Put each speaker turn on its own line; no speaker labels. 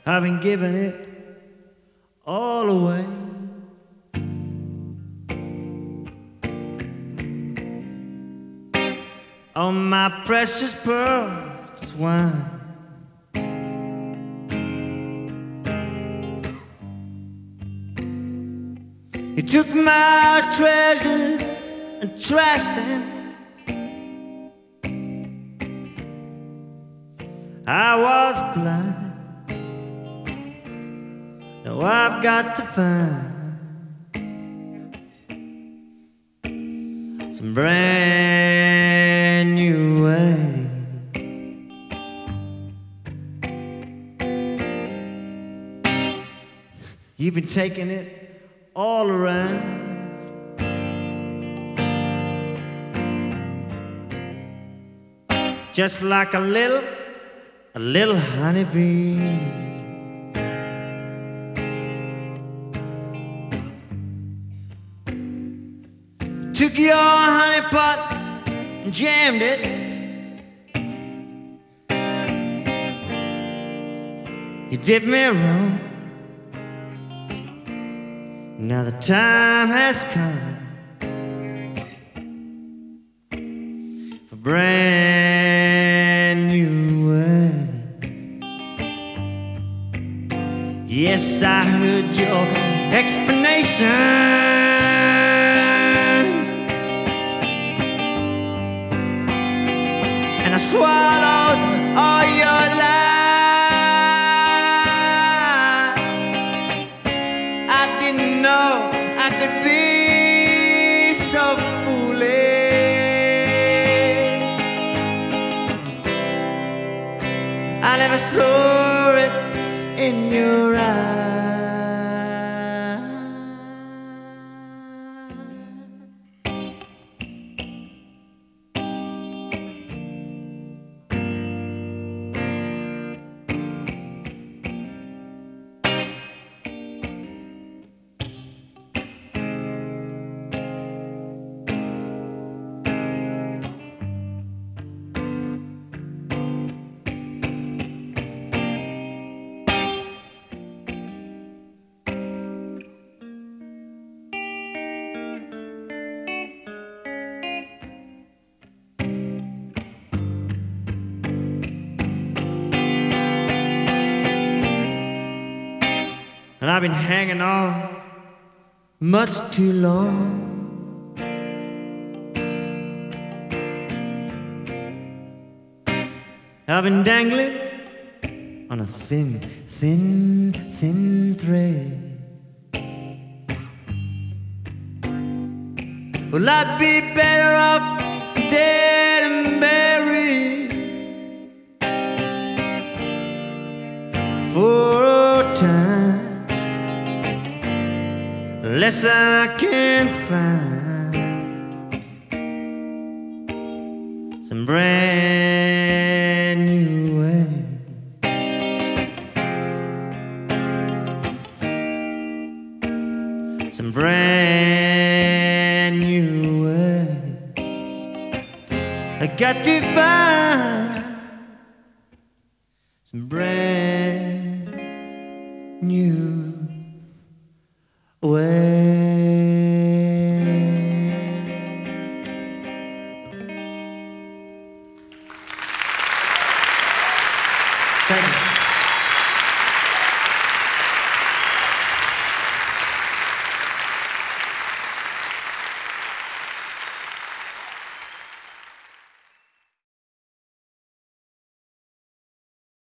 I've been giving it all away. Oh, my precious pearls, just wine. You took my treasures and trashed them. I was blind. Now I've got to find some brand new way. You've been taking it all around. Just like a little honeybee. Took your honey pot and jammed it. You did me wrong. Now the time has come for brand new way. Yes, I heard your explanations, and I swallowed all your lies. I didn't know I could be so foolish. I never saw it in your eyes. And I've been hanging on much too long. I've been dangling on a thin thread. Well, I'd be better off dead and buried for a time. Unless I can find some brand new ways. Some brand new ways. I got to find some brand new ways.